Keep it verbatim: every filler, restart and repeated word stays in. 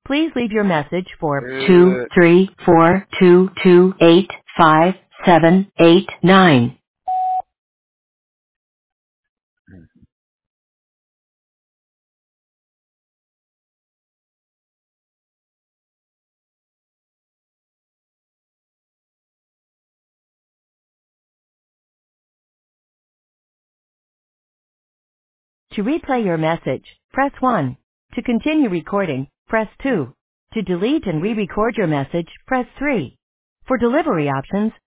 Please leave your message for two Uh, three four two two eight five seven eight nine. To replay your message, press one. To continue recording, press two. To delete and re-record your message, press three. For delivery options,